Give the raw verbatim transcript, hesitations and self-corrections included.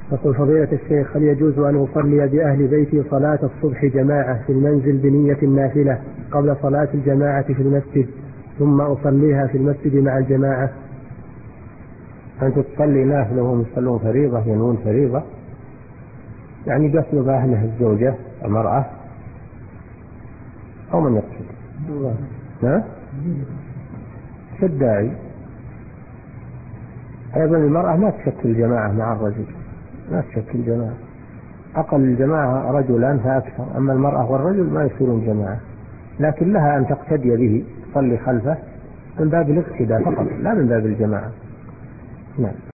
يقول فضيلة الشيخ هل يجوز أن أصلي بأهل بيتي صلاة الصبح جماعة في المنزل بنية النافلة قبل صلاة الجماعة في المسجد ثم أصليها في المسجد مع الجماعة؟ أنت تصلي نافلة وهم يصلون فريضة ينوون فريضة، يعني قصد أهله الزوجة المرأة أو من يقصد؟ ها؟ الداعي. أيضا المرأة ما تشكل جماعة مع الرجل، ما تشكل جماعة، أقل الجماعة رجلان فأكثر، أما المرأة والرجل ما يصيرون جماعة، لكن لها أن تقتدي به تصلي خلفه من باب الاقتداء فقط لا من باب الجماعة. نعم.